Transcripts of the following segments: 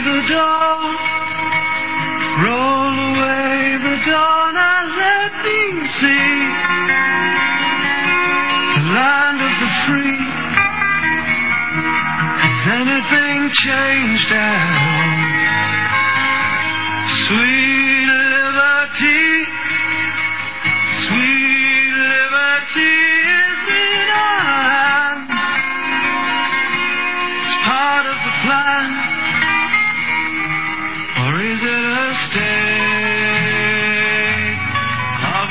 the dawn, roll away the dawn and let me see the land of the free. Has anything changed now? Sweet liberty, sweet liberty is in our hands. It's part of the plan, or is it a state of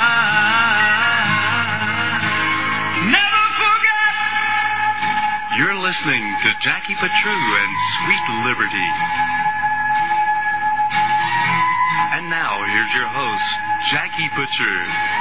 mind? Never forget. You're listening to Jackie Patru and Sweet Liberty. And now, here's your host, Jackie Butcher.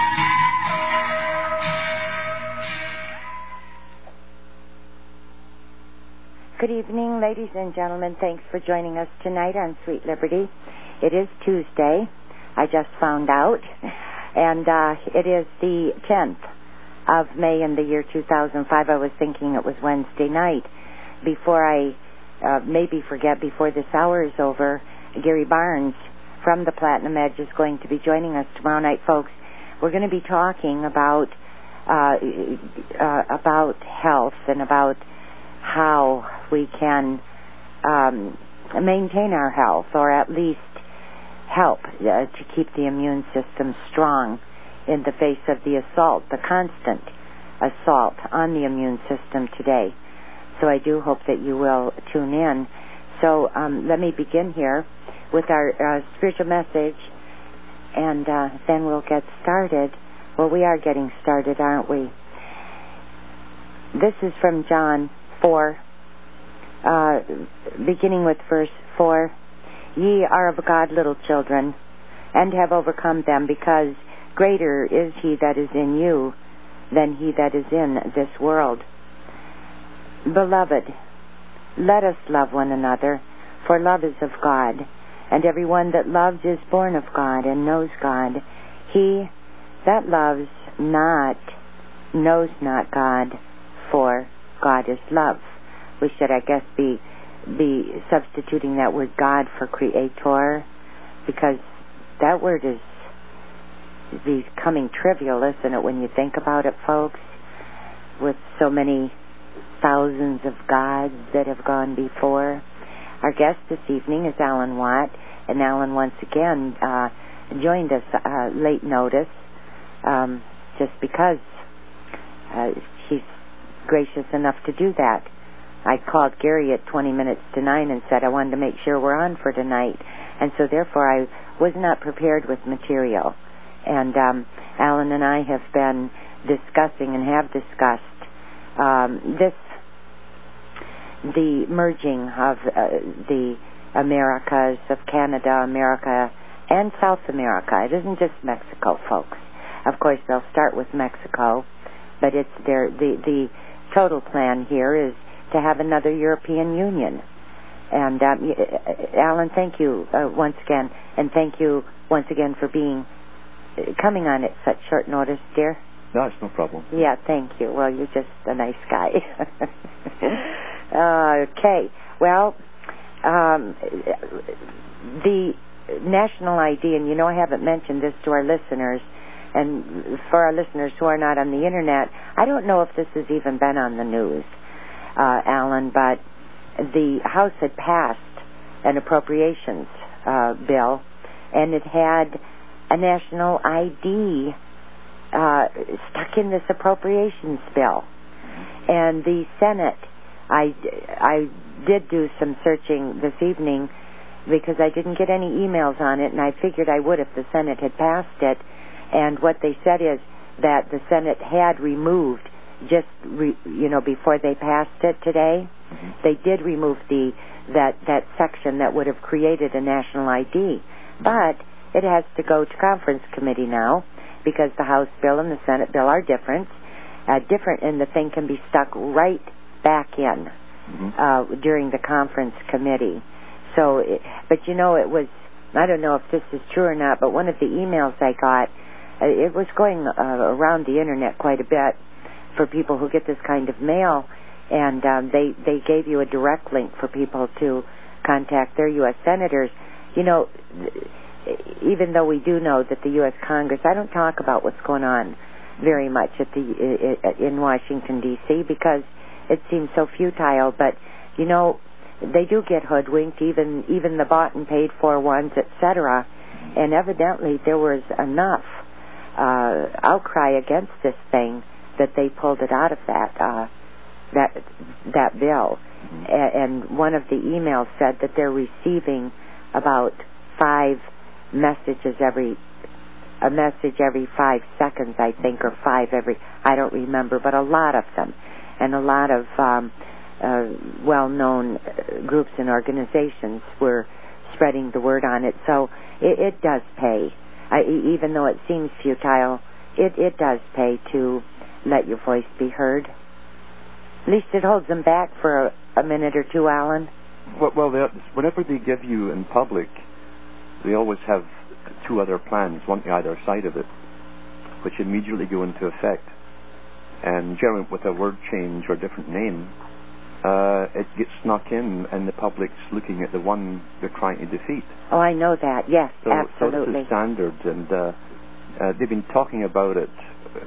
Good evening, ladies and gentlemen. Thanks for joining us tonight on Sweet Liberty. It is Tuesday, I just found out, and it is the 10th of May in the year 2005. I was thinking it was Wednesday night. Before I maybe forget, before this hour is over, Gary Barnes from the Platinum Edge is going to be joining us tomorrow night, folks. We're going to be talking about health and about how we can maintain our health, or at least help to keep the immune system strong in the face of the assault, the constant assault on the immune system today. So I do hope that you will tune in. So let me begin here with our spiritual message, and then we'll get started. Well, we are getting started, aren't we? This is from John 4, beginning with verse 4. Ye are of God, little children, and have overcome them, because greater is he that is in you than he that is in this world. Beloved, let us love one another, for love is of God. And every one that loves is born of God and knows God. He that loves not knows not God, for God is love. We should, I guess, be substituting that word God for creator, because that word is becoming trivial, isn't it, when you think about it, folks? With so many thousands of gods that have gone before. Our guest this evening is Alan Watt, and Alan once again joined us late notice, just because he's gracious enough to do that. I called Gary at 20 minutes to 9 and said I wanted to make sure we're on for tonight, and so therefore I was not prepared with material. And Alan and I have been discussing and have discussed the merging of the Americas, of Canada, America, and South America. It isn't just Mexico, folks. Of course, they'll start with Mexico, but it's the total plan here is to have another European Union. And Alan, thank you once again, and thank you once again for coming on at such short notice, dear. No, it's no problem. Yeah, thank you. Well, you're just a nice guy. Okay. Well, the national ID, and I haven't mentioned this to our listeners, and for our listeners who are not on the Internet, I don't know if this has even been on the news, Alan, but the House had passed an appropriations bill, and it had a national ID stuck in this appropriations bill. And the Senate, I did do some searching this evening because I didn't get any emails on it, and I figured I would if the Senate had passed it. And what they said is that the Senate had removed, before they passed it today, they did remove that section that would have created a national ID. But it has to go to conference committee now, because the House bill and the Senate bill are different, and the thing can be stuck right back in during the conference committee. So, it was, I don't know if this is true or not, but one of the emails I got, it was going around the Internet quite a bit for people who get this kind of mail, and they gave you a direct link for people to contact their U.S. senators. You know, even though we do know that the U.S. Congress, I don't talk about what's going on very much in Washington, D.C., because it seems so futile. But, you know, they do get hoodwinked, even the bought and paid for ones, etc. And evidently there was enough outcry against this thing that they pulled it out of that bill. And one of the emails said that they're receiving about 5 messages every 5 seconds, I think, or 5 every, I don't remember, but a lot of them, and a lot of well-known groups and organizations were spreading the word on it. So it does pay. Even though it seems futile, it does pay to let your voice be heard. At least it holds them back for a minute or two, Alan. Well, whenever they give you in public, they always have 2 other plans, one on either side of it, which immediately go into effect. And generally with a word change or different name, it gets snuck in, and the public's looking at the one they're trying to defeat. Oh, I know that. Yes, So absolutely. this is standard, and they've been talking about it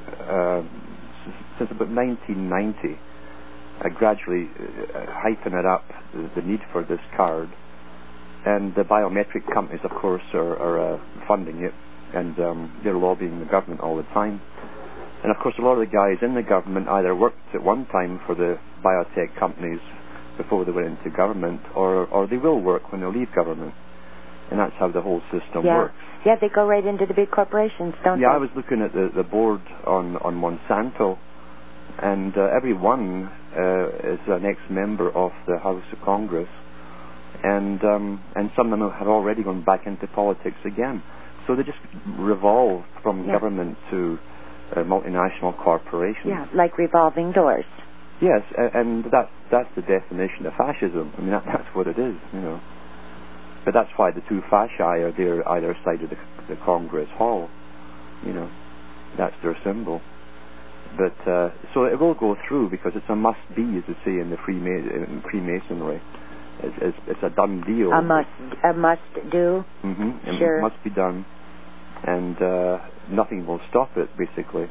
since about 1990, gradually hyping it up, the need for this card. And the biometric companies, of course, are funding it, and they're lobbying the government all the time. And, of course, a lot of the guys in the government either worked at one time for the biotech companies before they went into government, or they will work when they leave government. And that's how the whole system works. Yeah, they go right into the big corporations, don't they? Yeah, I was looking at the board on Monsanto, and every one is an ex-member of the House of Congress, and some of them have already gone back into politics again. So they just revolve from government to multinational corporations. Yeah, like revolving doors. Yes, and that's the definition of fascism. I mean, that's what it is, you know. But that's why the 2 fasci are there either side of the Congress Hall, you know. That's their symbol. But so it will go through because it's a must-be, as they say in Freemasonry. It's a done deal. A must-do. Mm-hmm. Sure. It must be done, and nothing will stop it. Basically,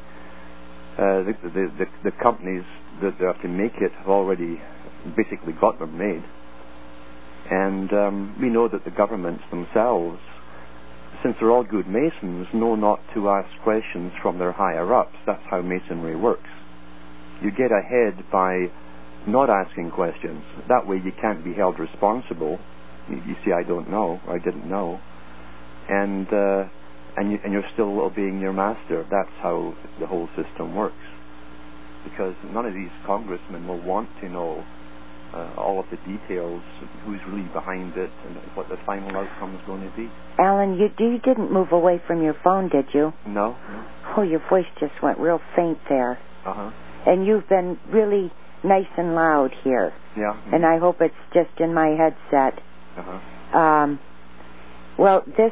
the companies that have to make it have already basically got them made, and we know that the governments themselves, since they're all good Masons, know not to ask questions from their higher-ups. That's how Masonry works. You get ahead by not asking questions. That way you can't be held responsible. You see, I don't know, or I didn't know. And you're still obeying your master. That's how the whole system works. Because none of these congressmen will want to know all of the details, who's really behind it, and what the final outcome is going to be. Alan, you didn't move away from your phone, did you? No. Oh, your voice just went real faint there. Uh-huh. And you've been really nice and loud here. Yeah. Mm-hmm. And I hope it's just in my headset. Uh-huh. Well, this,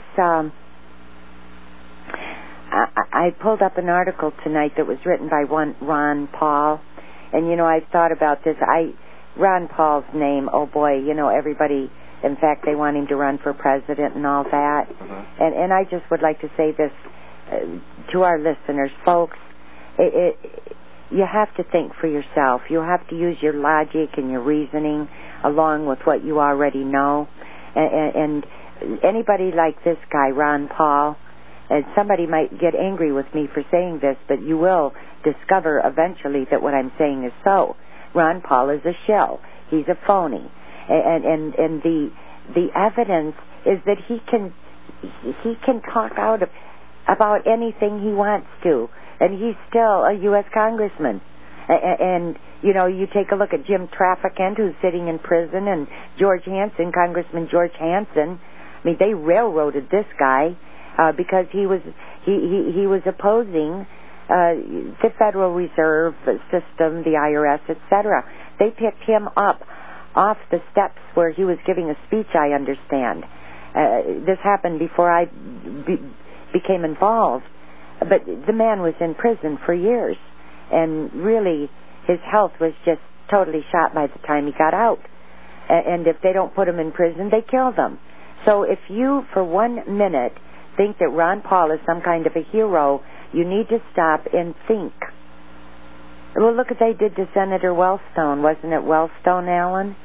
I pulled up an article tonight that was written by Ron Paul. And, you know, I thought about this. Ron Paul's name, oh boy, you know, everybody, in fact, they want him to run for president and all that. Uh-huh. And I just would like to say this to our listeners, folks. You have to think for yourself. You have to use your logic and your reasoning along with what you already know. And anybody like this guy, Ron Paul, and somebody might get angry with me for saying this, but you will discover eventually that what I'm saying is so. Ron Paul is a shill. He's a phony. And the evidence is that he can talk out about anything he wants to. And he's still a U.S. congressman. And, you know, you take a look at Jim Traficant, who's sitting in prison, and George Hansen, Congressman George Hansen. I mean, they railroaded this guy because he was opposing the Federal Reserve System, the IRS, etc. They picked him up off the steps where he was giving a speech, I understand. This happened before I became involved. But the man was in prison for years, and really his health was just totally shot by the time he got out. And if they don't put them in prison, they kill them. So if you, for 1 minute, think that Ron Paul is some kind of a hero, you need to stop and think. Well, look what they did to Senator Wellstone. Wasn't it Wellstone, Alan?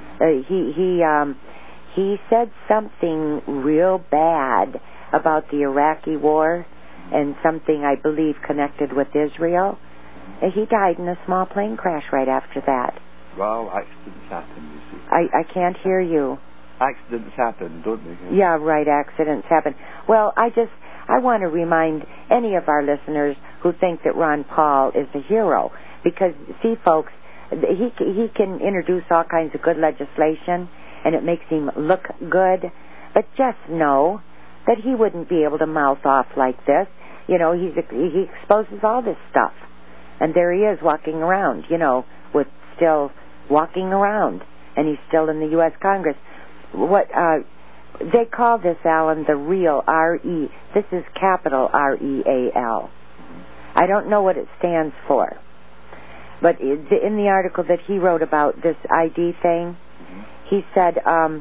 He said something real bad about the Iraqi war and something, I believe, connected with Israel. He died in a small plane crash right after that. Well, accidents happen, you see. I can't hear you. Accidents happen, don't they? Yeah, right, accidents happen. Well, I want to remind any of our listeners who think that Ron Paul is a hero, because, see, folks, he can introduce all kinds of good legislation, and it makes him look good, but just know that he wouldn't be able to mouth off like this. You know, he exposes all this stuff, and there he is walking around, with still walking around, and he's still in the U.S. Congress. What they call this, Alan, the real R-E. This is capital R-E-A-L. I don't know what it stands for, but in the article that he wrote about this ID thing, he said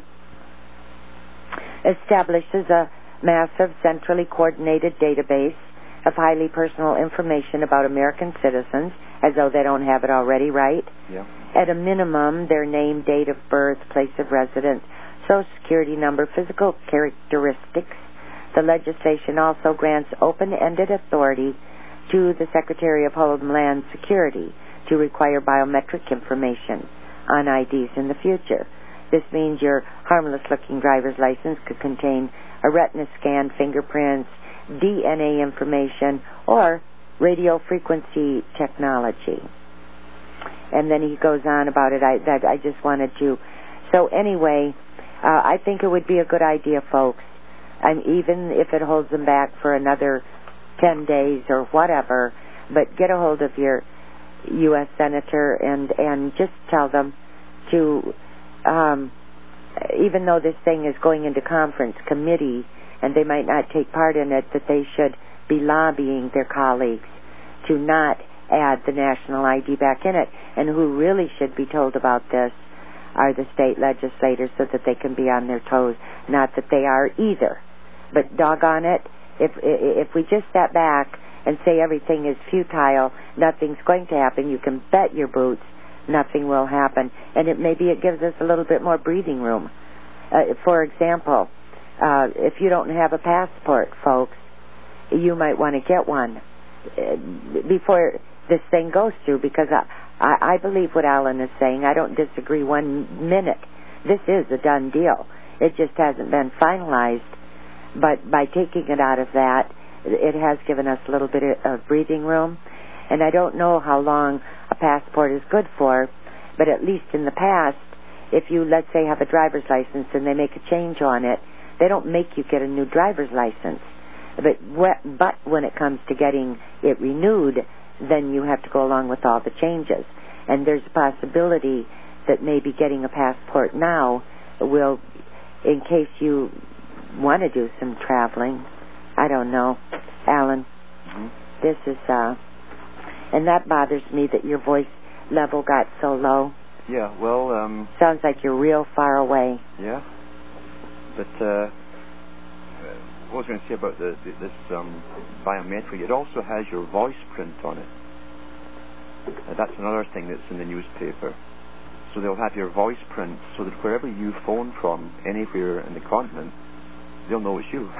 establishes a massive centrally coordinated database of highly personal information about American citizens, as though they don't have it already, right? Yeah. At a minimum, their name, date of birth, place of residence, Social Security number, physical characteristics. The legislation also grants open-ended authority to the Secretary of Homeland Security to require biometric information on IDs in the future. This means your harmless-looking driver's license could contain a retina scan, fingerprints, DNA information, or radio frequency technology. And then he goes on about it. I just wanted to. So anyway, I think it would be a good idea, folks, and even if it holds them back for another 10 days or whatever, but get a hold of your U.S. Senator and just tell them to, even though this thing is going into conference committee and they might not take part in it, that they should be lobbying their colleagues to not add the national ID back in it. And who really should be told about this are the state legislators, so that they can be on their toes. Not that they are either. But doggone it, if we just step back and say everything is futile, nothing's going to happen, you can bet your boots nothing will happen. And maybe it gives us a little bit more breathing room. For example, if you don't have a passport, folks, you might want to get one before this thing goes through, because I believe what Alan is saying. I don't disagree 1 minute. This is a done deal. It just hasn't been finalized. But by taking it out of that, it has given us a little bit of breathing room. And I don't know how long a passport is good for, but at least in the past, if you, let's say, have a driver's license and they make a change on it, they don't make you get a new driver's license. But when it comes to getting it renewed, then you have to go along with all the changes. And there's a possibility that maybe getting a passport now will, in case you want to do some traveling, I don't know, Alan, this is, and that bothers me that your voice level got so low. Yeah, well, sounds like you're real far away. Yeah, but what I was going to say about this biometric, it also has your voice print on it. That's another thing that's in the newspaper. So they'll have your voice print, so that wherever you phone from, anywhere in the continent, they'll know it's you.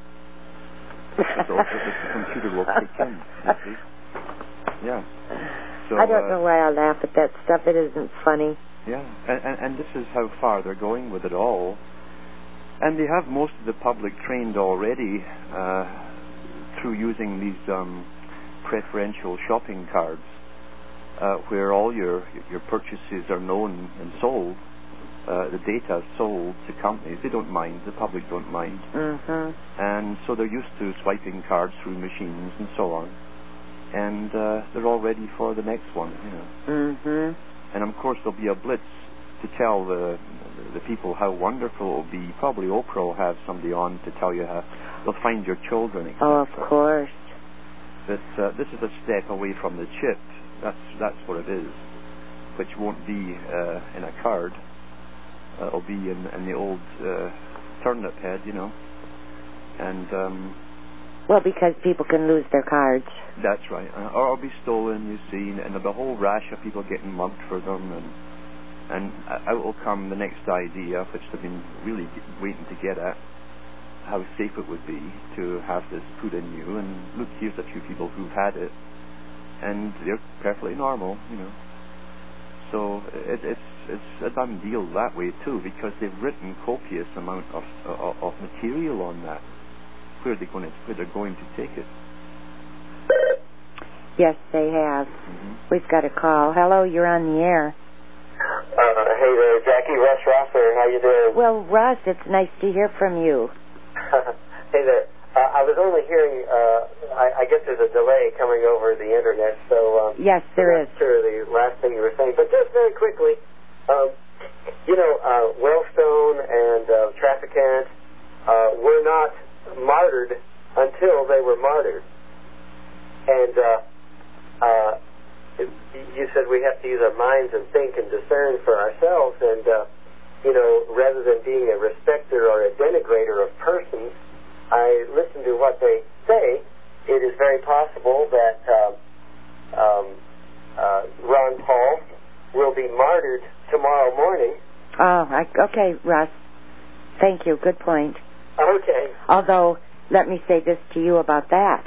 So the computer will kick in, you see. Yeah. So, I don't know why I laugh at that stuff. It isn't funny. Yeah, and this is how far they're going with it all. And they have most of the public trained already through using these preferential shopping cards, where all your purchases are known and sold. The data is sold to companies. They don't mind. The public don't mind. Mm-hmm. And so they're used to swiping cards through machines and so on. And they're all ready for the next one. Mm-hmm. And of course there'll be a blitz to tell the people how wonderful it will be. Probably Oprah will have somebody on to tell you how they'll find your children, etc. Oh, of course. But this is a step away from the chip. That's what it is, which won't be in a card. It'll be in the old turnip head, you know. And well, because people can lose their cards. That's right. Or it'll be stolen, you see, and there'll be a whole rash of people getting mugged for them, and out will come the next idea, which they've been really waiting to get at, how safe it would be to have this put in you, and look, here's a few people who've had it, and they're perfectly normal, you know. So it's a done deal that way too, because they've written copious amount of material on that. Where they're going to take it. Yes, they have. We've got a call. Hello, you're on the air. Hey there, Jackie. Russ Rosser. How you doing? Well, Russ, it's nice to hear from you. Hey there. I was only hearing, I guess there's a delay coming over the internet, so... yes, there is. I'm not sure the last thing you were saying, but just very quickly, Wellstone and Traficant were not martyred until they were martyred. And you said we have to use our minds and think and discern for ourselves, and, rather than being a respecter or a denigrator of persons, I listen to what they say. It is very possible that Ron Paul will be martyred tomorrow morning. Oh, okay, Russ. Thank you. Good point. Okay. Although, let me say this to you about that.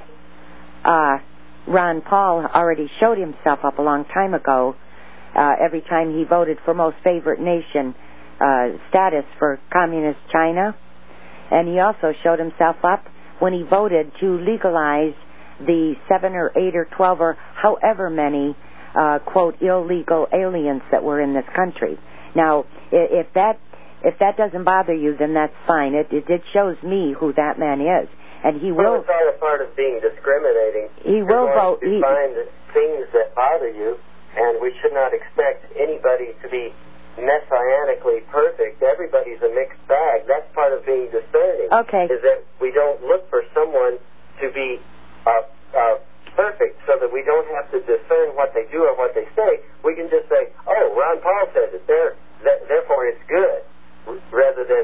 Ron Paul already showed himself up a long time ago, every time he voted for most favored nation status for communist China. And he also showed himself up when he voted to legalize the 7 or 8 or 12 or however many, quote, illegal aliens that were in this country. Now, if that doesn't bother you, then that's fine. It shows me who that man is. And he will... Well, it's all a part of being discriminating. He will vote... You find things that bother you, and we should not expect anybody to be messianically perfect. Everybody's a mixed bag. That's part of being discerning. Okay. Is that we don't look for someone to be perfect so that we don't have to discern what they do or what they say. We can just say, oh, Ron Paul says it, therefore it's good, rather than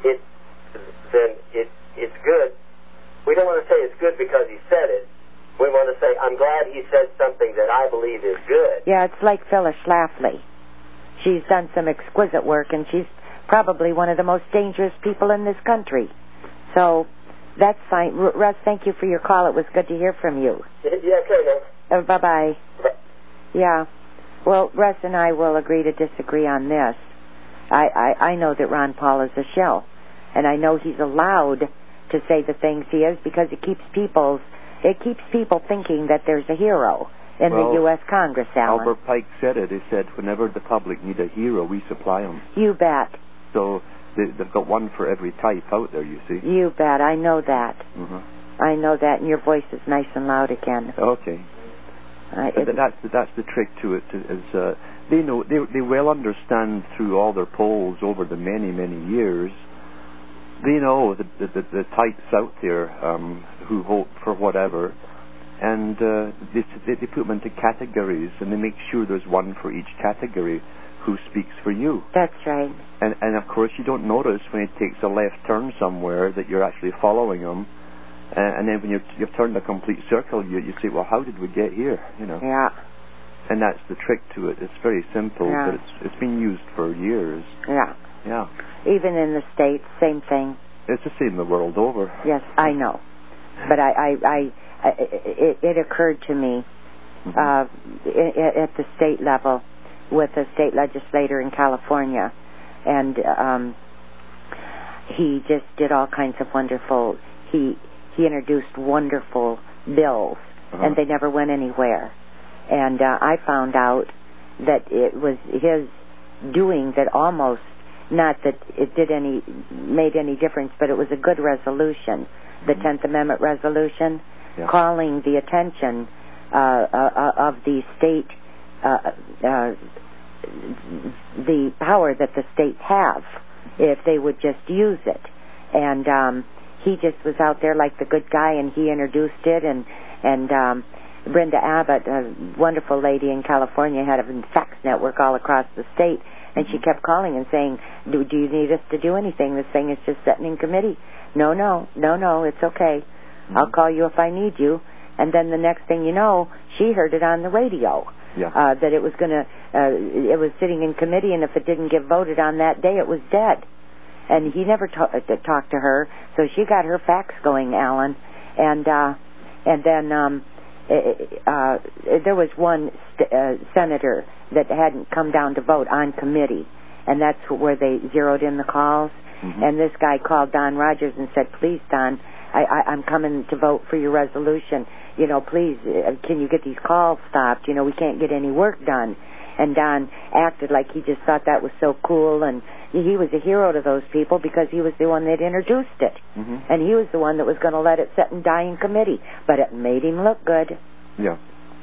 it's good. We don't want to say it's good because he said it. We want to say, I'm glad he said something that I believe is good. Yeah, it's like Phyllis Schlafly. She's done some exquisite work, and she's probably one of the most dangerous people in this country. So that's fine. Russ, thank you for your call. It was good to hear from you. Yeah, okay, now. Bye-bye. Yeah. Well, Russ and I will agree to disagree on this. I know that Ron Paul is a shill, and I know he's allowed to say the things he is because it keeps people thinking that there's a hero in the U.S. Congress, Alan. Albert Pike said it. He said, whenever the public need a hero, we supply them. You bet. So they've got one for every type out there, you see. You bet. I know that. Mm-hmm. I know that, and your voice is nice and loud again. Okay. That's the trick to it. They know they well understand through all their polls over the many years. They know the types out there who vote for whatever, and they put them into categories, and they make sure there's one for each category who speaks for you. That's right. And of course you don't notice when he takes a left turn somewhere that you're actually following him, and then when you've turned a complete circle, you say, well, how did we get here? You know. Yeah. And that's the trick to it. It's very simple, but it's been used for years. Yeah. Yeah. Even in the States, same thing. It's the same the world over. Yes, I know. But it occurred to me at the state level with a state legislator in California, and he just did all kinds of wonderful. He introduced wonderful bills, and they never went anywhere. And I found out that it was his doing that almost, not that it made any difference, but it was a good resolution, the 10th Amendment resolution, calling the attention of the state, the power that the states have, if they would just use it. And he just was out there like the good guy, and he introduced it, and Brenda Abbott, a wonderful lady in California, had a fax network all across the state, And she kept calling and saying, do you need us to do anything? This thing is just sitting in committee. No, it's okay. I'll call you if I need you. And then the next thing you know, she heard it on the radio. Yeah. That it was it was sitting in committee, and if it didn't get voted on that day, it was dead. And he never talked to her, so she got her fax going, Alan. And then there was one senator that hadn't come down to vote on committee, and that's where they zeroed in the calls. And this guy called Don Rogers and said, please, Don, I'm coming to vote for your resolution. You know, please, can you get these calls stopped? You know, we can't get any work done. And Don acted like he just thought that was so cool, and he was a hero to those people because he was the one that introduced it. And he was the one that was going to let it sit and die in committee. But it made him look good. Yeah.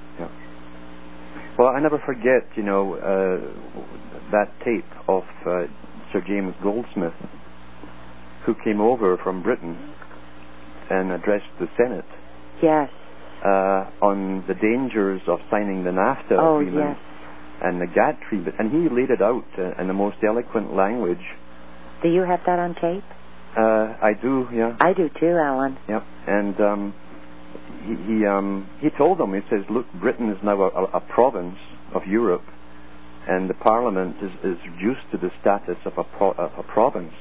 Well, I never forget, you know, that tape of Sir James Goldsmith, who came over from Britain and addressed the Senate. Yes. On the dangers of signing the NAFTA agreement. Yes. And the GATT treaty, and he laid it out in the most eloquent language. Do you have that on tape? I do, yeah. I do too, Alan. Yep. And he told them, he says, look, Britain is now a province of Europe, and the Parliament is reduced to the status of a province,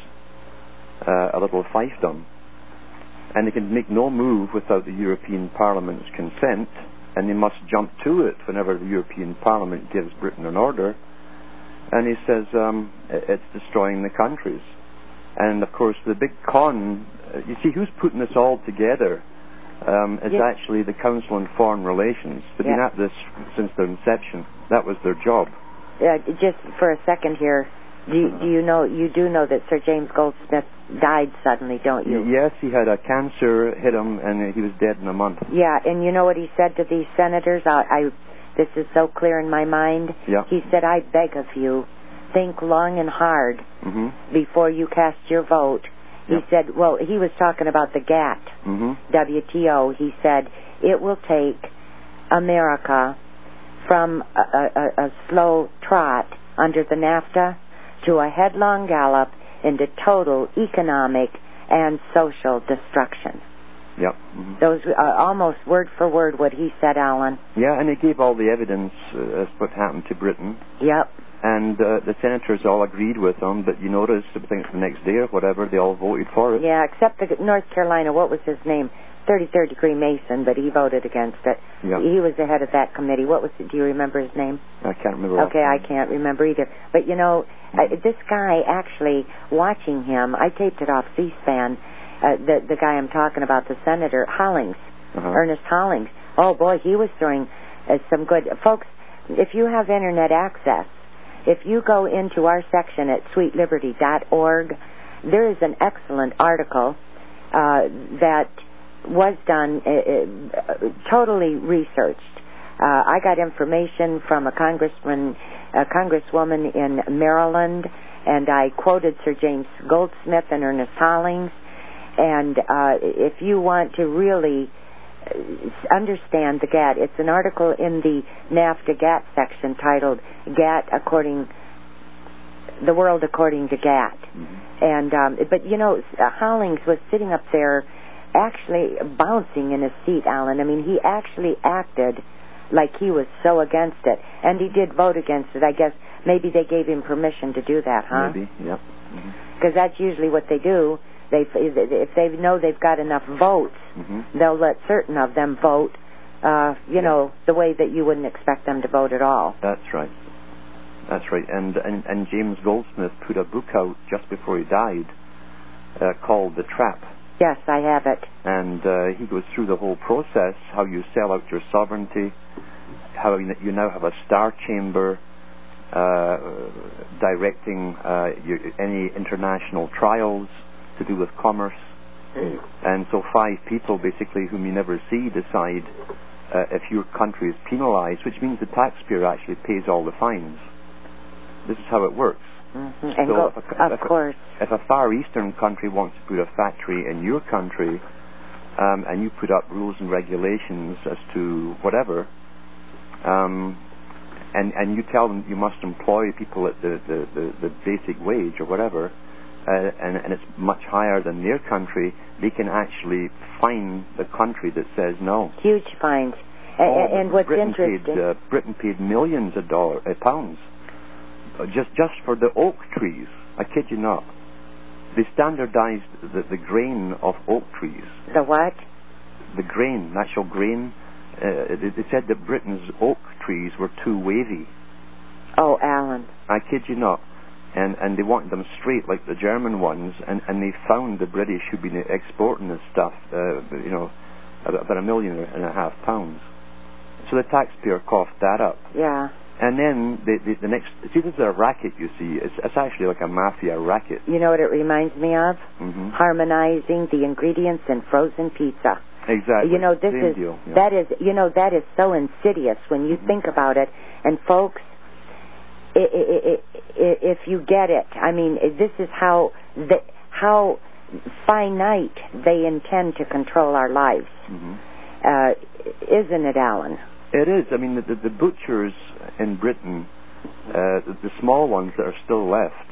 a little fiefdom, and they can make no move without the European Parliament's consent. And they must jump to it whenever the European Parliament gives Britain an order. And he says it's destroying the countries. And, of course, the big con, you see, who's putting this all together is actually the Council on Foreign Relations. They've been at this since their inception. That was their job. Just for a second here, you do know that Sir James Goldsmith died suddenly, don't you? Yes, he had a cancer hit him, and he was dead in a month. Yeah, and you know what he said to these senators? This is so clear in my mind. Yeah. He said, I beg of you, think long and hard before you cast your vote. He said, well, he was talking about the GATT, WTO. He said, it will take America from a slow trot under the NAFTA to a headlong gallop into total economic and social destruction. Yep. Those almost word for word what he said, Alan. Yeah, and he gave all the evidence as what happened to Britain. Yep. And the senators all agreed with him, but you notice, I think the next day or whatever, they all voted for it. Yeah, except the North Carolina, what was his name? 33rd degree Mason, but he voted against it. Yep. He was the head of that committee. What was it? Do you remember his name? I can't remember. Okay, I can't remember either. But, you know, this guy actually, watching him, I taped it off C-SPAN, the guy I'm talking about, the Senator Hollings, Ernest Hollings. Oh, boy, he was throwing some good... Folks, if you have Internet access, if you go into our section at sweetliberty.org, there is an excellent article that was done, totally researched. I got information from a congresswoman in Maryland, and I quoted Sir James Goldsmith and Ernest Hollings. And if you want to really understand the GATT, it's an article in the NAFTA GATT section titled The World According to GATT. And but you know, Hollings was sitting up there actually bouncing in his seat, Alan. I mean, he actually acted like he was so against it, and he did vote against it. I guess maybe they gave him permission to do that, huh? Maybe, yep. Because that's usually what they do. If they know they've got enough votes, they'll let certain of them vote, you know, the way that you wouldn't expect them to vote at all. That's right. That's right. And James Goldsmith put a book out just before he died called The Trap. Yes, I have it. And he goes through the whole process, how you sell out your sovereignty, how you now have a star chamber directing any international trials to do with commerce. And so 5 people, basically, whom you never see, decide if your country is penalized, which means the taxpayer actually pays all the fines. This is how it works. And so of course. If a Far Eastern country wants to put a factory in your country, and you put up rules and regulations as to whatever, and you tell them you must employ people at the basic wage or whatever, and it's much higher than their country, they can actually fine the country that says no. Huge fines. And what's interesting... Britain paid millions of pounds just for the oak trees. I kid you not. They standardized the grain of oak trees. The what? The grain, natural grain. They said that Britain's oak trees were too wavy. Oh, Alan. I kid you not. And they wanted them straight like the German ones, and they found the British who'd been exporting this stuff, about £1.5 million. So the taxpayer coughed that up. Yeah. And then the next... See, this is a racket, you see. It's actually like a mafia racket. You know what it reminds me of? Mm-hmm. Harmonizing the ingredients in frozen pizza. Exactly. You know, this Same is... deal. Yeah. That is so insidious when you think about it. And folks, if you get it, I mean, this is how finite they intend to control our lives. Mm-hmm. Isn't it, Alan? It is. I mean, the butchers in Britain, the small ones that are still left,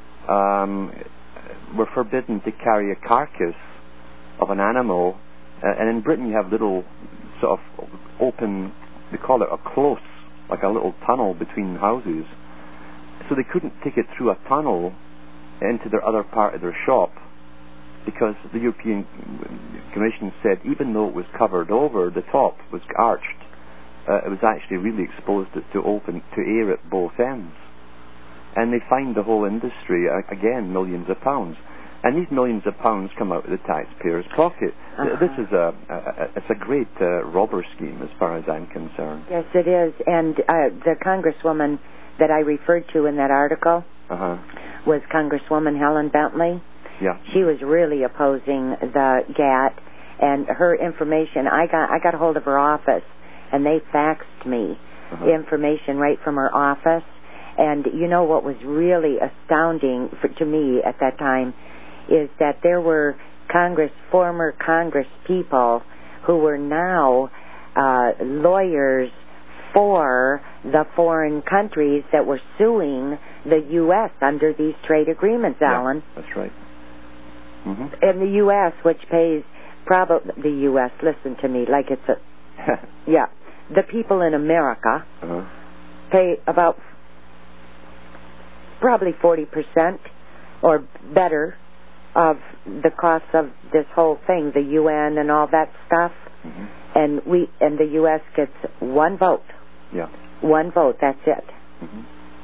were forbidden to carry a carcass of an animal. And in Britain you have little sort of open, they call it a close, like a little tunnel between houses. So they couldn't take it through a tunnel into their other part of their shop, because the European Commission said even though it was covered over, the top was arched, it was actually really exposed to air at both ends. And they fined the whole industry, again, millions of pounds. And these millions of pounds come out of the taxpayer's pocket. This is it's a great robber scheme as far as I'm concerned. Yes, it is. And the Congresswoman that I referred to in that article was Congresswoman Helen Bentley. Yeah. She was really opposing the GATT, and her information, I got a hold of her office, and they faxed me information right from her office. And you know what was really astounding to me at that time is that there were former Congress people who were now lawyers for the foreign countries that were suing the U.S. under these trade agreements, Alan. Yeah, that's right. Mm-hmm. And the U.S., which pays the U.S., listen to me, like it's a... yeah. The people in America pay about probably 40% or better of the cost of this whole thing, the UN and all that stuff. Mm-hmm. And the U.S. gets one vote. Yeah. One vote, that's it. Mm-hmm.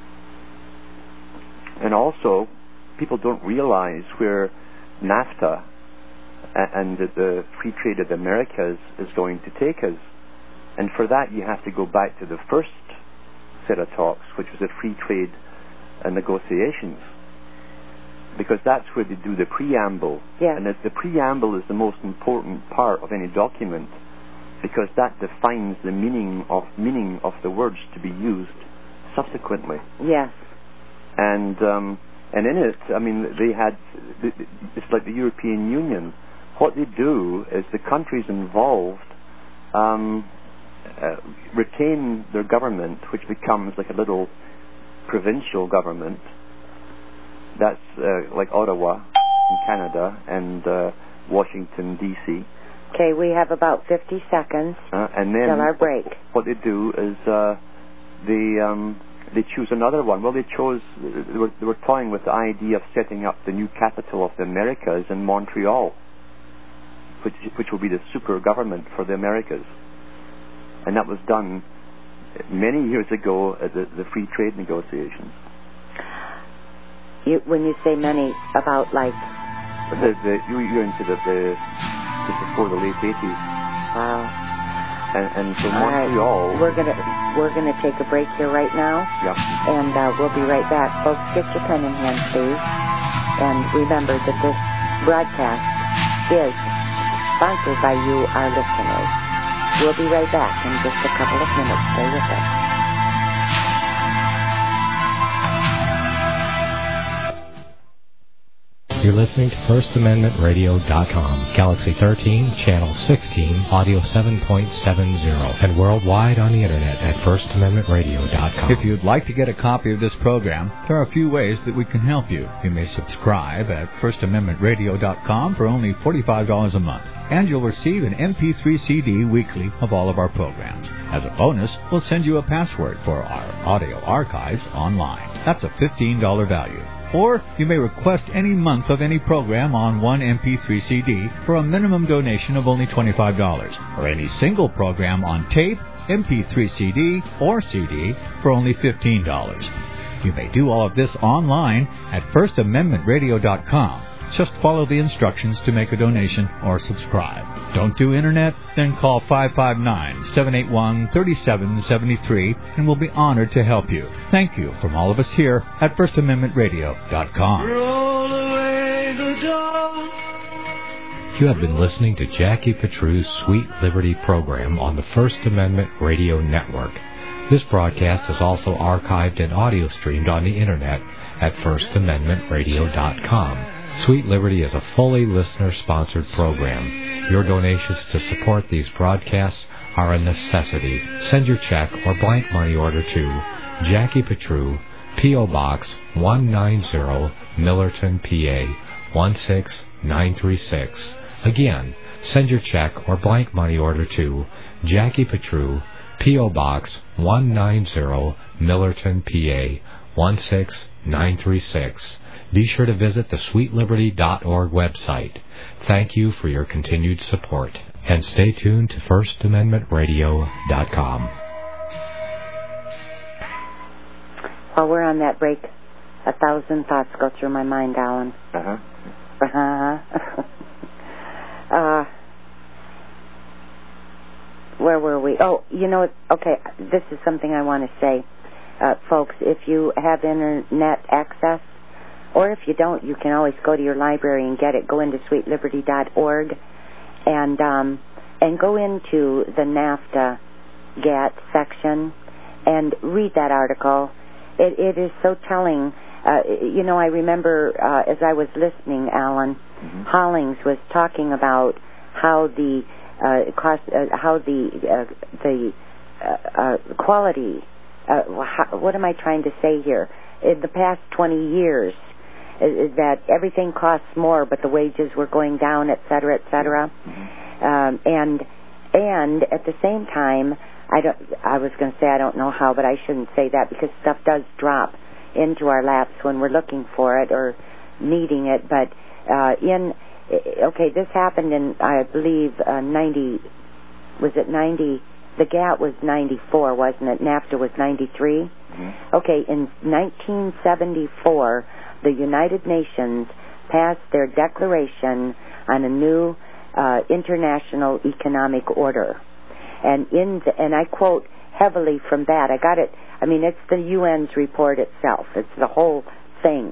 And also, people don't realize where NAFTA and the free trade of the Americas is going to take us. And for that, you have to go back to the first set of talks, which was the free trade negotiations, because that's where they do the preamble. Yeah. And the preamble is the most important part of any document, because that defines the meaning of the words to be used subsequently. Yes. And in it, I mean, it's like the European Union. What they do is the countries involved retain their government, which becomes like a little provincial government. That's like Ottawa in Canada and Washington, D.C. Okay, we have about 50 seconds and then till our break. What they do is they choose another one. Well, they were toying with the idea of setting up the new capital of the Americas in Montreal, which will be the super government for the Americas. And that was done many years ago at the free trade negotiations. When you say many, about like... You're into just before the late 80s. Wow. And so Montreal... Right. We're gonna take a break here right now. Yeah. And we'll be right back. Folks, get your pen in hand, please. And remember that this broadcast is sponsored by you, our listeners. We'll be right back in just a couple of minutes. Stay with us. You're listening to FirstAmendmentRadio.com, Galaxy 13, Channel 16, Audio 7.70, and worldwide on the Internet at FirstAmendmentRadio.com. If you'd like to get a copy of this program, there are a few ways that we can help you. You may subscribe at FirstAmendmentRadio.com for only $45 a month, and you'll receive an MP3 CD weekly of all of our programs. As a bonus, we'll send you a password for our audio archives online. That's a $15 value. Or you may request any month of any program on one MP3 CD for a minimum donation of only $25, or any single program on tape, MP3 CD, or CD for only $15. You may do all of this online at FirstAmendmentRadio.com. Just follow the instructions to make a donation or subscribe. Don't do Internet? Then call 559-781-3773 and we'll be honored to help you. Thank you from all of us here at FirstAmendmentRadio.com. Roll away the dawn. You have been listening to Jackie Petru's Sweet Liberty program on the First Amendment Radio Network. This broadcast is also archived and audio streamed on the Internet at FirstAmendmentRadio.com. Sweet Liberty is a fully listener-sponsored program. Your donations to support these broadcasts are a necessity. Send your check or blank money order to Jackie Petru, P.O. Box 190, Millerton, PA 16936. Again, send your check or blank money order to Jackie Petru, P.O. Box 190, Millerton, PA 16936. Be sure to visit the SweetLiberty.org website. Thank you for your continued support. And stay tuned to FirstAmendmentRadio.com. While we're on that break, 1,000 thoughts go through my mind, Alan. Where were we? Oh, okay, this is something I want to say. Folks, if you have Internet access, or if you don't, you can always go to your library and get it. Go into SweetLiberty.org and go into the NAFTA GATT section and read that article. It is so telling. I remember as I was listening, Alan, Hollings was talking about how the quality. What am I trying to say here? In the past 20 years, that everything costs more, but the wages were going down, et cetera, et cetera. And at the same time, I was going to say I don't know how, but I shouldn't say that because stuff does drop into our laps when we're looking for it or needing it. But this happened in, I believe, 90. Was it 90? The GATT was 94, wasn't it? NAFTA was 93. Okay, in 1974. The United Nations passed their declaration on a new international economic order. And I quote heavily from that. I got it. I mean, it's the UN's report itself. It's the whole thing.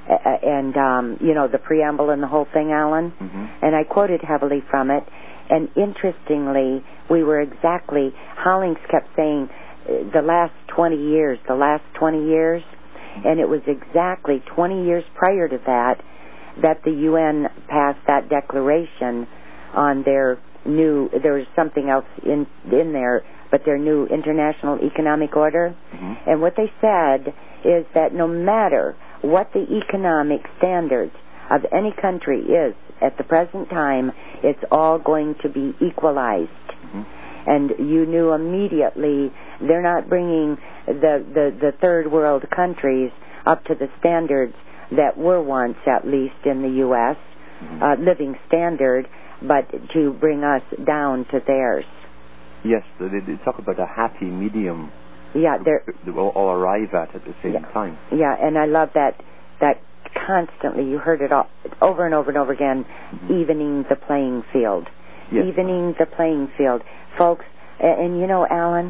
The preamble and the whole thing, Alan. And I quoted heavily from it. And interestingly, Hollings kept saying the last 20 years. And it was exactly 20 years prior to that the UN passed that declaration on their new, there was something else in there, but their new international economic order. And what they said is that no matter what the economic standards of any country is at the present time, it's all going to be equalized. And you knew immediately they're not bringing the third world countries up to the standards that were once, at least in the U.S., living standard, but to bring us down to theirs. Yes, they talk about a happy medium. Yeah, they will all arrive at the same time. Yeah, and I love that constantly. You heard it all, over and over and over again, evening the playing field. Yes. Evening the playing field. Folks, and Alan,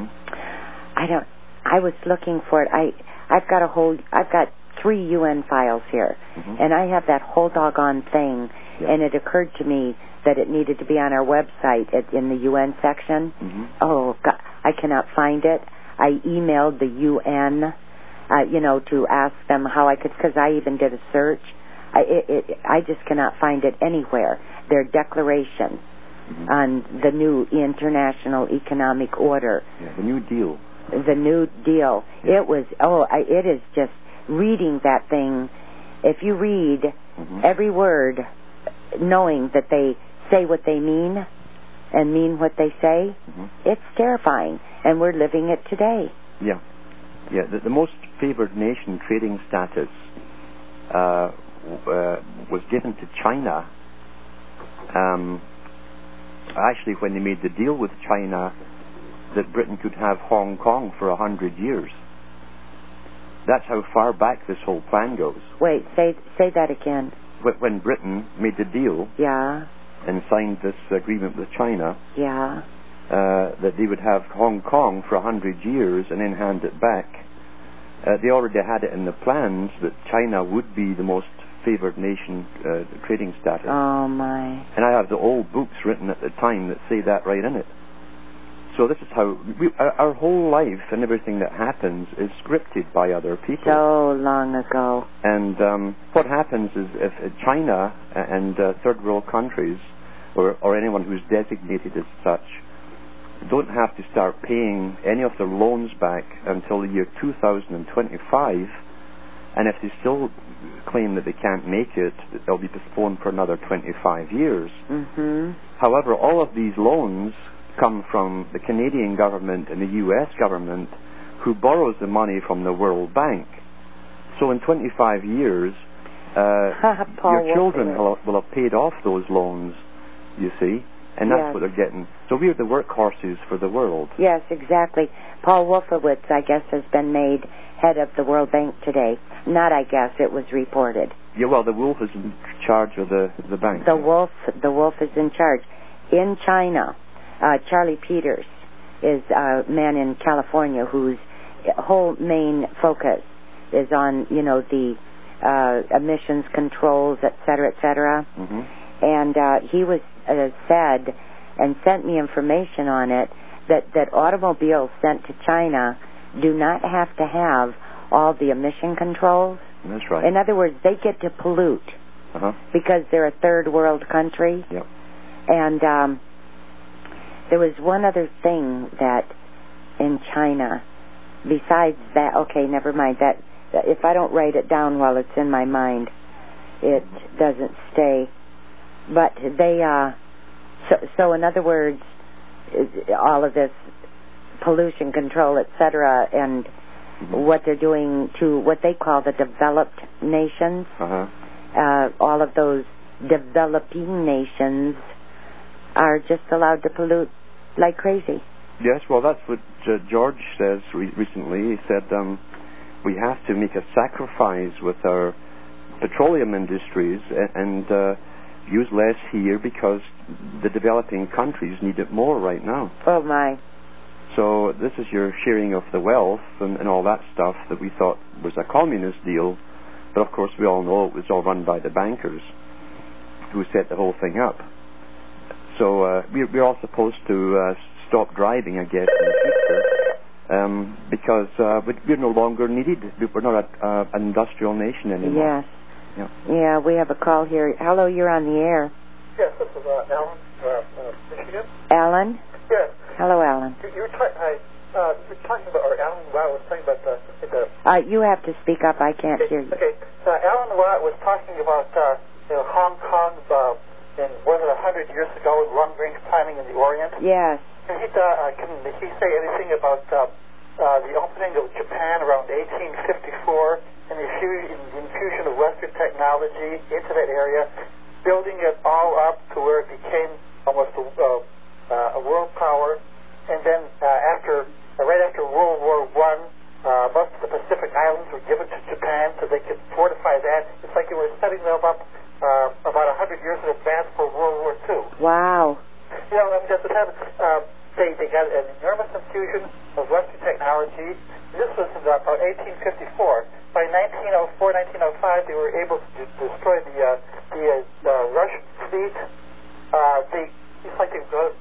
I was looking for it. I've got 3 UN files here, and I have that whole doggone thing, and it occurred to me that it needed to be on our website in the UN section. Oh, God, I cannot find it. I emailed the UN, to ask them how I could, because I even did a search I just cannot find it anywhere. Their declaration on the new international economic order. Yeah, the New Deal. The New Deal. Yeah. It was, it is just reading that thing. If you read every word, knowing that they say what they mean and mean what they say, it's terrifying. And we're living it today. Yeah. Yeah, the most favored nation trading status was given to China. Actually, when they made the deal with China that Britain could have Hong Kong for 100 years. That's how far back this whole plan goes. Wait, say that again. When Britain made the deal and signed this agreement with China, that they would have Hong Kong for 100 years and then hand it back, they already had it in the plans that China would be the most favored nation trading status. Oh, my. And I have the old books written at the time that say that right in it. So this is how our whole life and everything that happens is scripted by other people. So long ago. And what happens is if China and third world countries or anyone who's designated as such don't have to start paying any of their loans back until the year 2025, and if they still claim that they can't make it, they'll be postponed for another 25 years. However, all of these loans come from the Canadian government and the U.S. government, who borrows the money from the World Bank. So in 25 years, your children will have paid off those loans, you see, and that's what they're getting. So we're the workhorses for the world. Yes, exactly. Paul Wolfowitz, I guess, has been made head of the World Bank today. Not I guess, it was reported. Yeah, well, the wolf is in charge of the bank. The wolf is in charge. In China, Charlie Peters is a man in California whose whole main focus is on, the emissions controls, et cetera, and he was said and sent me information on it that automobiles sent to China do not have to have all the emission controls. That's right. In other words, they get to pollute because they're a third world country. Yep. And there was one other thing that in China, besides that, okay, never mind that. If I don't write it down while it's in my mind, it doesn't stay. But they, so in other words, all of this pollution control, etc., and what they're doing to what they call the developed nations, all of those developing nations are just allowed to pollute like crazy. Yes, well, that's what George says recently. He said we have to make a sacrifice with our petroleum industries and use less here because the developing countries need it more right now. Oh, my. So this is your sharing of the wealth and all that stuff that we thought was a communist deal. But, of course, we all know it was all run by the bankers who set the whole thing up. So we're all supposed to stop driving, I guess, in the future because we're no longer needed. We're not an industrial nation anymore. Yes. Yeah, we have a call here. Hello, you're on the air. Yes, this is Alan, Michigan. Alan? Yes. Hello, Alan. You were talking about, or Alan Watt was talking about you have to speak up. I can't hear you. Okay. Alan Watt was talking about Hong Kong in, was it 100 years ago, long-range planning in the Orient? Yes. Can he say anything about the opening of Japan around 1854 and the infusion of Western technology into that area, building it all up to where it became almost a world power, and then right after World War I, most of the Pacific Islands were given to Japan so they could fortify that. It's like they were setting them up about 100 years in advance for World War II. Wow. That's what happened. They got an enormous infusion of Western technology. This was in about 1854. By 1904, 1905, they were able to destroy the Russian fleet. It's like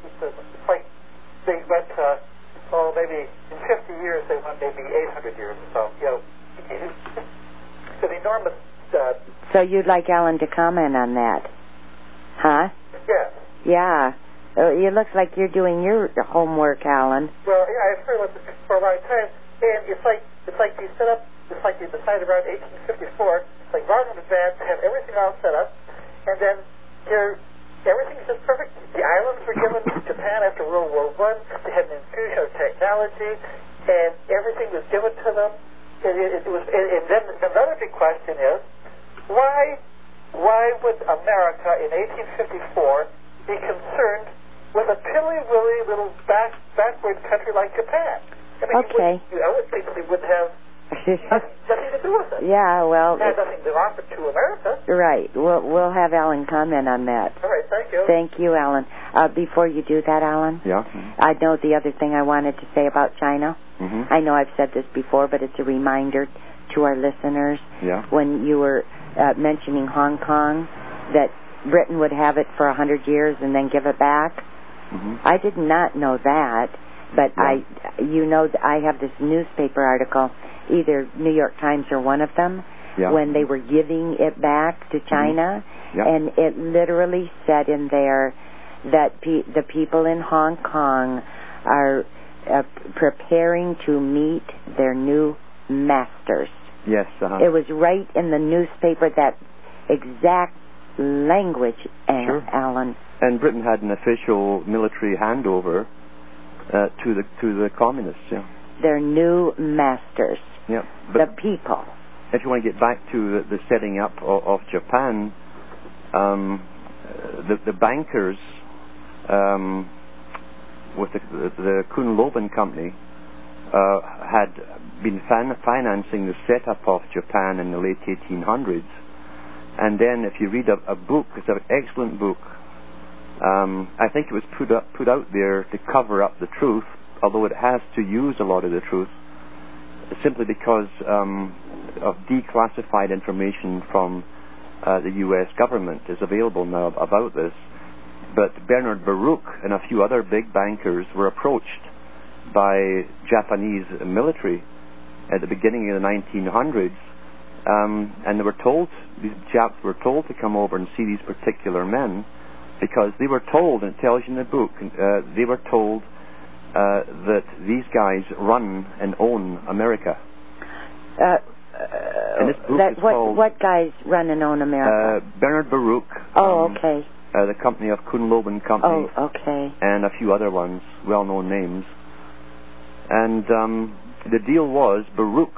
they went, maybe in 50 years, they went maybe 800 years or so. It's an enormous... So you'd like Alan to comment on that, huh? Yes. Yeah. It looks like you're doing your homework, Alan. Well, yeah, I've heard about this for a long time, and it's like they set up. It's like they decided around 1854, like far in advance, to have everything all set up, and then everything's just perfect. The islands were given to Japan after World War I. They had an infusion of technology, and everything was given to them. And then another big question is, why would America in 1854 be concerned with a pilly-willy little backward country like Japan? I mean, okay. I would think they would have nothing to do with it. Yeah, well... It has nothing to offer to America. Right. We'll have Alan comment on that. All right, thank you. Thank you, Alan. Before you do that, Alan? Yeah? I know the other thing I wanted to say about China. Mm-hmm. I know I've said this before, but it's a reminder to our listeners. Yeah. When you were mentioning Hong Kong, that Britain would have it for 100 years and then give it back. Mm-hmm. I did not know that, but yeah. I have this newspaper article, either New York Times or one of them, yeah. when they were giving it back to China, mm-hmm. yeah. and it literally said in there that the people in Hong Kong are preparing to meet their new masters. Yes. It was right in the newspaper, that exact language, sure. Alan. And Britain had an official military handover to the communists. Yeah. Their new masters. Yeah. The people. If you want to get back to the setting up of Japan, the bankers with the Kuhn-Loeben Company had been financing the setup of Japan in the late 1800s. And then if you read a book, it's an excellent book. I think it was put out there to cover up the truth, although it has to use a lot of the truth, simply because of declassified information from the U.S. government is available now about this. But Bernard Baruch and a few other big bankers were approached by Japanese military at the beginning of the 1900s, and these Japs were told to come over and see these particular men, because they were told, and it tells you in the book, they were told that these guys run and own America. And this book is called... What guys run and own America? Bernard Baruch. Oh, okay. The company of Kuhn-Loeben Company. Oh, okay. And a few other ones, well-known names. And the deal was, Baruch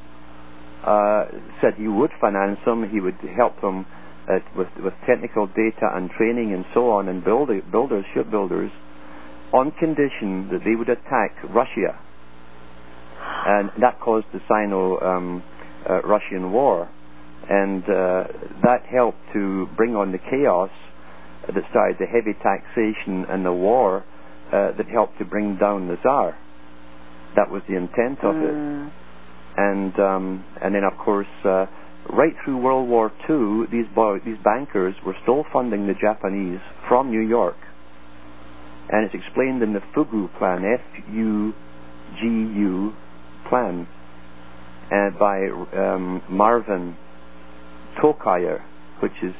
said he would finance them, he would help them with technical data and training and so on, and shipbuilders, on condition that they would attack Russia. And that caused the Sino-Russian War. And that helped to bring on the chaos that started the heavy taxation and the war that helped to bring down the Tsar. That was the intent of it. And then, of course, right through World War II, these bankers were still funding the Japanese from New York. And it's explained in the Fugu Plan, F-U-G-U plan, by Marvin Tokayer, which is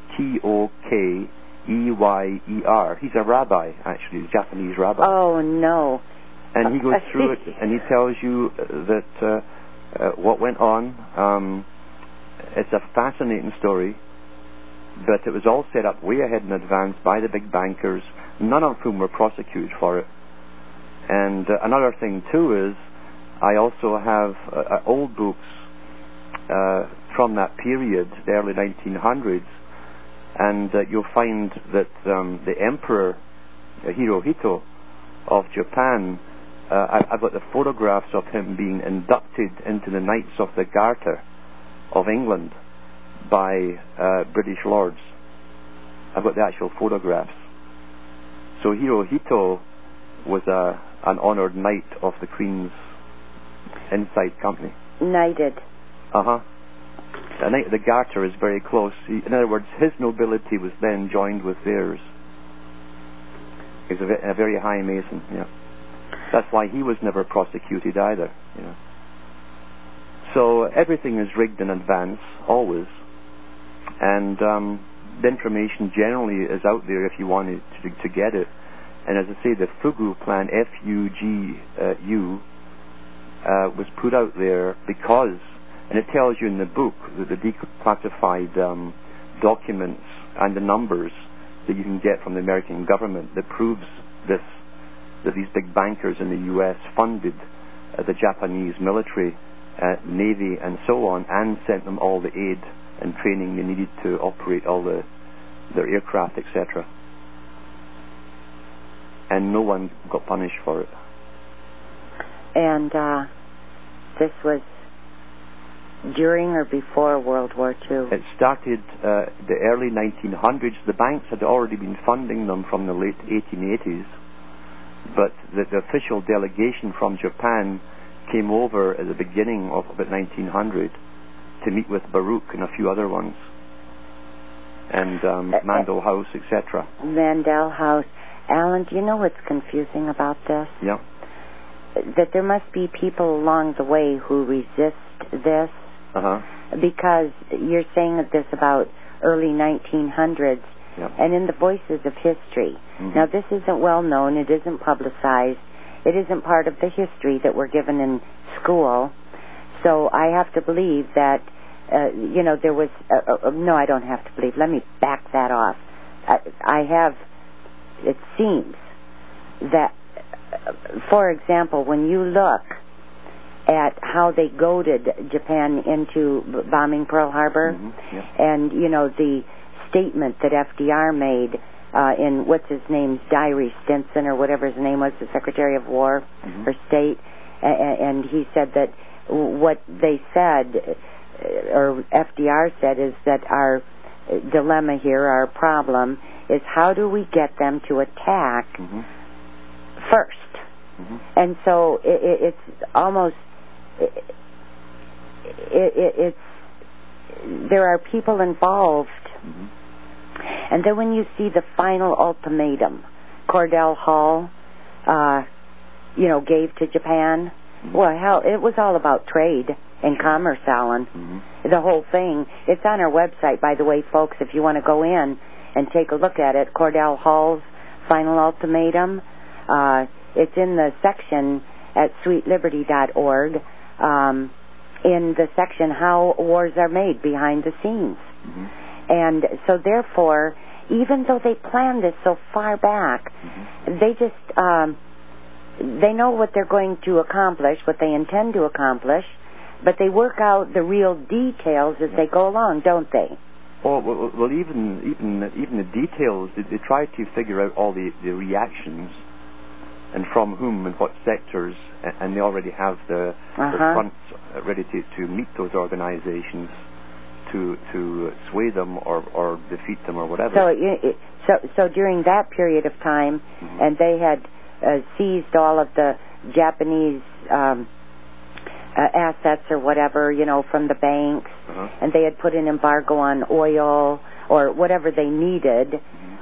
T-O-K-E-Y-E-R. He's a rabbi, actually, a Japanese rabbi. Oh, no. And he goes through it, and he tells you that what went on. It's a fascinating story, but it was all set up way ahead in advance by the big bankers, none of whom were prosecuted for it. And another thing, too, is I also have old books from that period, the early 1900s, and you'll find that the Emperor Hirohito of Japan, I've got the photographs of him being inducted into the Knights of the Garter of England by British lords. I've got the actual photographs. So Hirohito was an honoured knight of the Queen's Inside Company. Knighted. Uh-huh. The Knight of the Garter is very close. In other words, his nobility was then joined with theirs. He's a very high Mason, yeah. That's why he was never prosecuted either, you know. So everything is rigged in advance, always. And the information generally is out there if you wanted to get it. And as I say, the Fugu plan, F-U-G-U, was put out there because, and it tells you in the book, that the declassified documents and the numbers that you can get from the American government that proves this, that these big bankers in the U.S. funded the Japanese military, navy, and so on, and sent them all the aid and training they needed to operate all their aircraft, etc. And no one got punished for it. And this was during or before World War II? It started the early 1900s. The banks had already been funding them from the late 1880s, but the official delegation from Japan came over at the beginning of about 1900 to meet with Baruch and a few other ones, and Mandel House, etc. Mandel House. Alan, do you know what's confusing about this? Yeah. That there must be people along the way who resist this. Because you're saying this about early 1900s, and in the Voices of History. Now, this isn't well known. It isn't publicized. It isn't part of the history that we're given in school. So I have to believe that, there was... no, I don't have to believe. Let me back that off. It seems that, for example, when you look at how they goaded Japan into bombing Pearl Harbor, and, the statement that FDR made in, what's his name's diary, Stinson, or whatever his name was, the Secretary of War or State, and he said that what they said, or FDR said, is that our dilemma here, our problem, is how do we get them to attack first? And so it's almost... It's there are people involved, and then when you see the final ultimatum Cordell Hull gave to Japan, well, hell, it was all about trade and commerce, Alan. The whole thing. It's on our website, by the way, folks, if you want to go in and take a look at it. Cordell Hull's final ultimatum. It's in the section at sweetliberty.org. In the section How Wars Are Made Behind the Scenes. And so therefore, even though they planned this so far back, they just, they know what they're going to accomplish, what they intend to accomplish, but they work out the real details as they go along, don't they? Well, even the details, they try to figure out all the reactions, and from whom and what sectors, and they already have the fronts ready to meet those organizations to sway them or defeat them or whatever. So during that period of time, and they had seized all of the Japanese assets or whatever, from the banks, and they had put an embargo on oil or whatever they needed,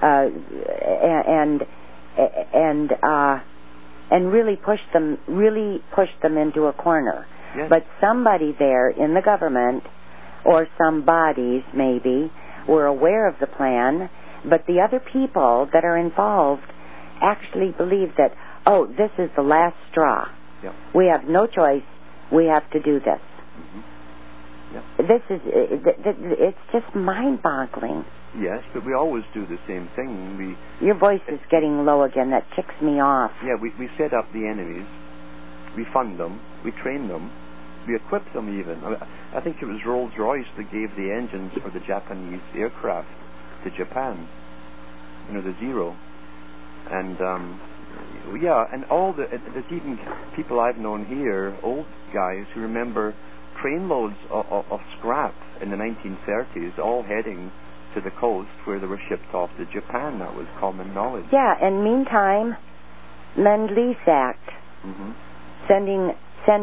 and really pushed them into a corner. Yes. But somebody there in the government, or some bodies maybe, were aware of the plan, but the other people that are involved actually believe that, this is the last straw. Yep. We have no choice. We have to do this. Yep. It's just mind-boggling. Yes, but we always do the same thing. Your voice is getting low again. That ticks me off. Yeah, we set up the enemies. We fund them. We train them. We equip them even. I think it was Rolls-Royce that gave the engines for the Japanese aircraft to Japan. The Zero. And, and all there's even people I've known here, old guys, who remember trainloads of scrap in the 1930s, all heading to the coast where they were shipped off to Japan. That was common knowledge. Yeah, and meantime, Lend-Lease Act, sending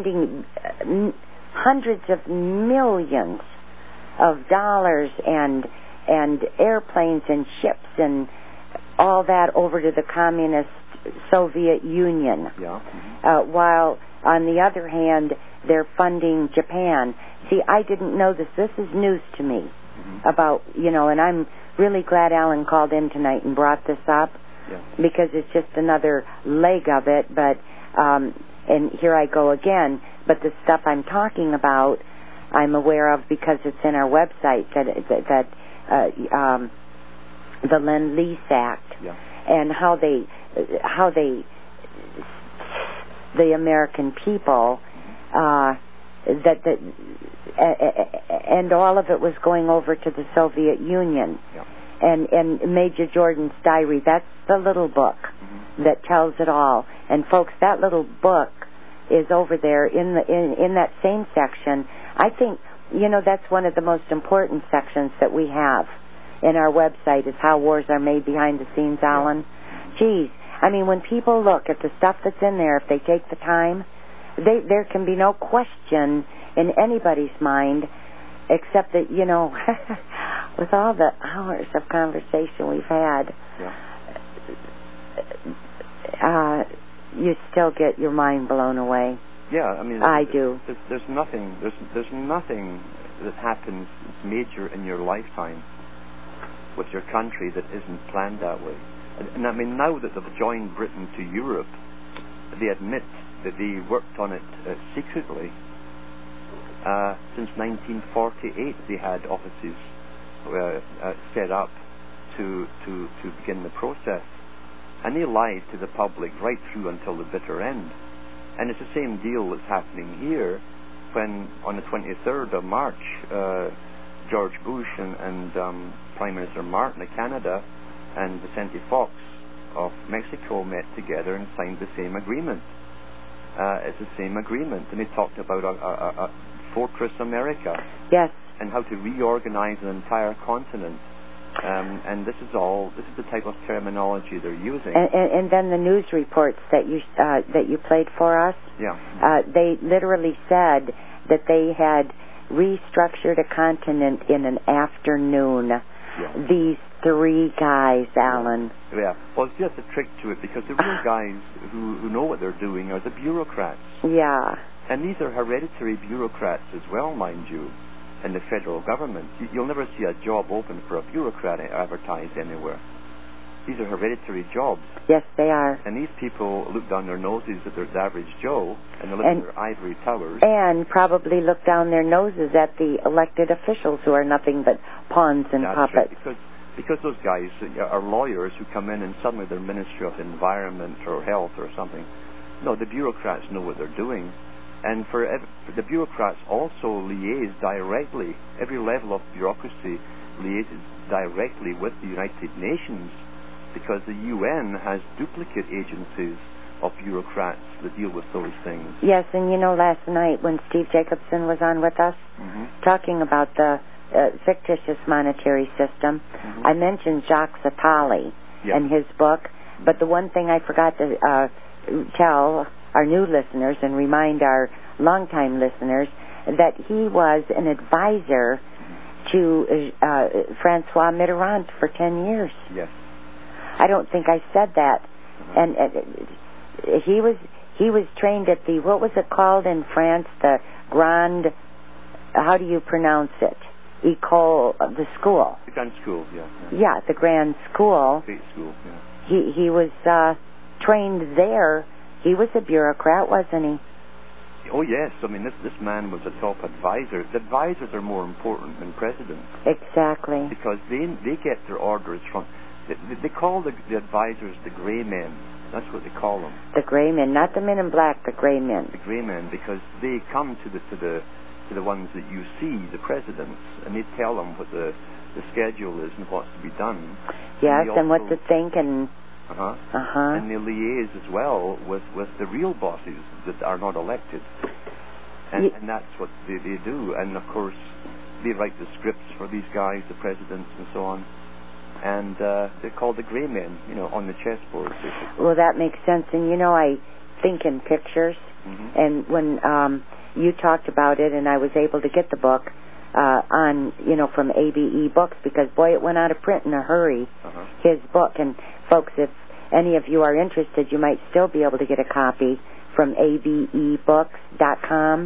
hundreds of millions of dollars and airplanes and ships and all that over to the communist Soviet Union. Yeah. While on the other hand, they're funding Japan. See, I didn't know this. This is news to me. about, and I'm really glad Alan called in tonight and brought this up because it's just another leg of it. But and here I go again. But the stuff I'm talking about, I'm aware of because it's in our website that the Lend-Lease Act and how the American people and all of it was going over to the Soviet Union. And Major Jordan's diary, that's the little book that tells it all. And folks, that little book is over there in that same section. I think, that's one of the most important sections that we have in our website is how wars are made behind the scenes, Alan. Geez, I mean, when people look at the stuff that's in there, if they take the time, there can be no question in anybody's mind except that, with all the hours of conversation we've had, you still get your mind blown away. Yeah, I mean, I do. There's nothing that happens major in your lifetime with your country that isn't planned that way. And I mean, now that they've joined Britain to Europe, they admit that they worked on it secretly. Since 1948, they had offices set up to begin the process, and they lied to the public right through until the bitter end. And it's the same deal that's happening here when, on the 23rd of March, George Bush and Prime Minister Martin of Canada and Vicente Fox of Mexico met together and signed the same agreement. It's the same agreement, and they talked about a Fortress America. Yes. And how to reorganize an entire continent. And this is the type of terminology they're using. And then the news reports that you played for us. Yeah. They literally said that they had restructured a continent in an afternoon. Yeah. These three guys, Alan. Yeah. Well, it's just a trick to it because the real guys who know what they're doing are the bureaucrats. Yeah. And these are hereditary bureaucrats as well, mind you, in the federal government. You'll never see a job open for a bureaucrat advertised anywhere. These are hereditary jobs. Yes, they are. And these people look down their noses at their average Joe, and they live in their ivory towers. And probably look down their noses at the elected officials who are nothing but pawns and puppets. Right, because those guys are lawyers who come in and suddenly they're Ministry of Environment or Health or something. No, the bureaucrats know what they're doing. And for the bureaucrats also liaise directly, every level of bureaucracy liaises directly with the United Nations, because the UN has duplicate agencies of bureaucrats that deal with those things. Yes, and last night when Steve Jacobson was on with us, talking about the fictitious monetary system, I mentioned Jacques Attali and his book, but the one thing I forgot to tell our new listeners and remind our longtime listeners that he was an advisor to Francois Mitterrand for 10 years. Yes. I don't think I said that. And he was trained at the, what was it called in France, the Grand, how do you pronounce it? École, the school. The Grand School, yeah. Yeah, the Grand School. Great school, yeah. He was trained there. He was a bureaucrat, wasn't he? Oh, yes. I mean, this man was a top advisor. The advisors are more important than presidents. Exactly. Because they get their orders from... They call the advisors the grey men. That's what they call them. The grey men, not the men in black, the grey men. The grey men, because they come to the ones that you see, the presidents, and they tell them what the schedule is and what's to be done. Yes, and what to think and... And they liaise as well with the real bosses that are not elected. And that's what they do. And, of course, they write the scripts for these guys, the presidents and so on. And they're called the grey men, on the chessboard. Basically. Well, that makes sense. And, I think in pictures. And when you talked about it and I was able to get the book on, from ABE Books, because, boy, it went out of print in a hurry, his book. And, folks, if any of you are interested, you might still be able to get a copy from abebooks.com.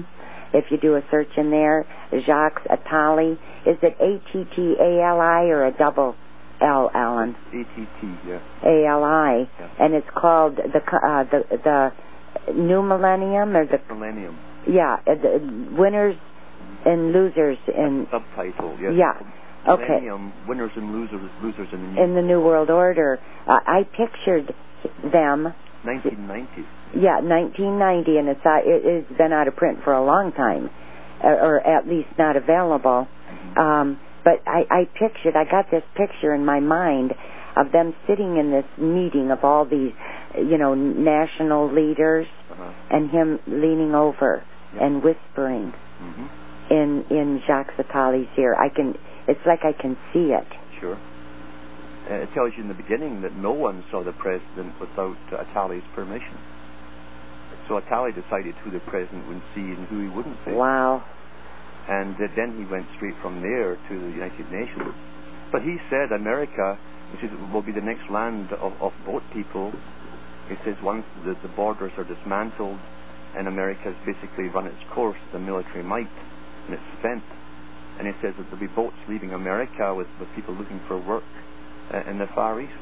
if you do a search in there, Jacques Attali. Is it Attali or a double L, Alan? ATT, yeah. ALI, yeah. And it's called the New Millennium or the Millennium. Yeah, the winners and losers in subtitle. Yes. Yeah. Okay. Millennium, winners and losers in the New World Order. I pictured them. 1990. Yeah, 1990, and it's been out of print for a long time, or at least not available. But I got this picture in my mind of them sitting in this meeting of all these, national leaders, and him leaning over and whispering in Jacques Attali's ear. It's like I can see it. Sure. It tells you in the beginning that no one saw the president without Attali's permission. So Attali decided who the president would see and who he wouldn't see. Wow. And then he went straight from there to the United Nations. But he said America, will be the next land of boat people. He says once the borders are dismantled and America has basically run its course, the military might, and it's spent. And he says that there'll be boats leaving America with people looking for work in the Far East.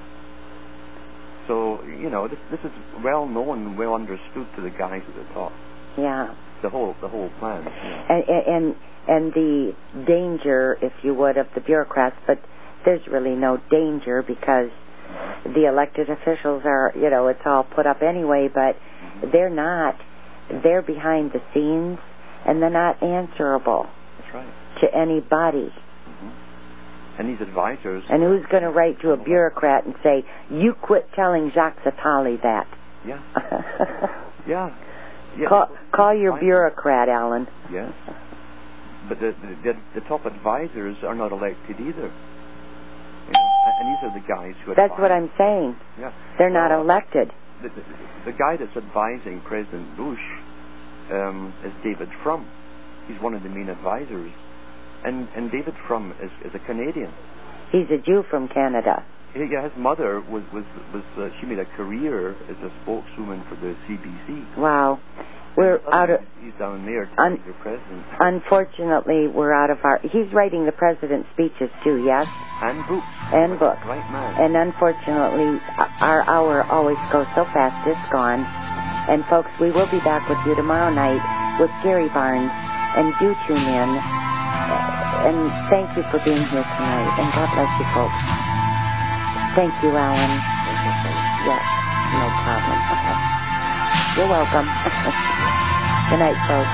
So, this is well known, well understood to the guys at the top. Yeah. The whole plan. And the danger, if you would, of the bureaucrats, but there's really no danger because the elected officials are, it's all put up anyway, but they're not. They're behind the scenes, and they're not answerable. That's right. To anybody. And these advisors... And who's going to write to a bureaucrat and say, you quit telling Jacques Attali that? Yeah. Yeah. Call your bureaucrat, Alan. Yes. But the top advisors are not elected either. And these are the guys who advise. That's what I'm saying. Yeah. They're not elected. The guy that's advising President Bush is David Frum. He's one of the main advisors. And David Frum is a Canadian. He's a Jew from Canada. Yeah, his mother was she made a career as a spokeswoman for the CBC. Wow. We're out of... He's down there to the president. Unfortunately, we're out of our... He's writing the president's speeches too, yes? And books. And books. Right, man. And unfortunately, our hour always goes so fast, it's gone. And folks, we will be back with you tomorrow night with Gary Barnes. And do tune in. And thank you for being here tonight. And God bless you, folks. Thank you, Alan. Yes, no problem. You're welcome. Good night, folks.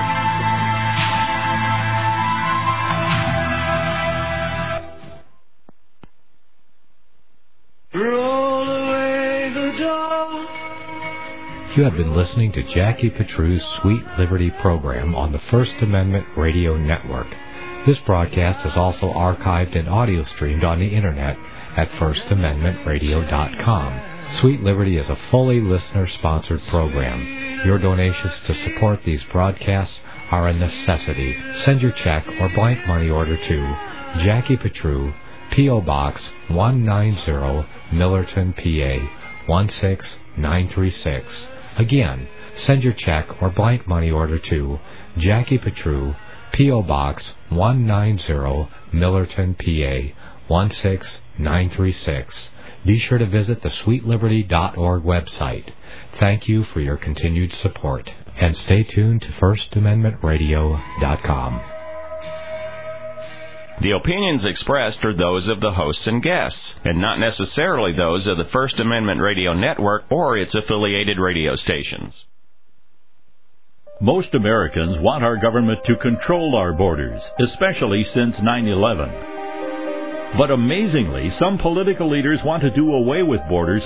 Roll away the dawn. You have been listening to Jackie Petru's Sweet Liberty program on the First Amendment Radio Network. This broadcast is also archived and audio streamed on the Internet at firstamendmentradio.com. Sweet Liberty is a fully listener-sponsored program. Your donations to support these broadcasts are a necessity. Send your check or blank money order to Jackie Petru, P.O. Box 190, Millerton, PA 16936. Again, send your check or blank money order to Jackie Petru, P.O. Box 190, Millerton, PA 16936. Be sure to visit the sweetliberty.org website. Thank you for your continued support. And stay tuned to firstamendmentradio.com. The opinions expressed are those of the hosts and guests, and not necessarily those of the First Amendment Radio Network or its affiliated radio stations. Most Americans want our government to control our borders, especially since 9/11. But amazingly, some political leaders want to do away with borders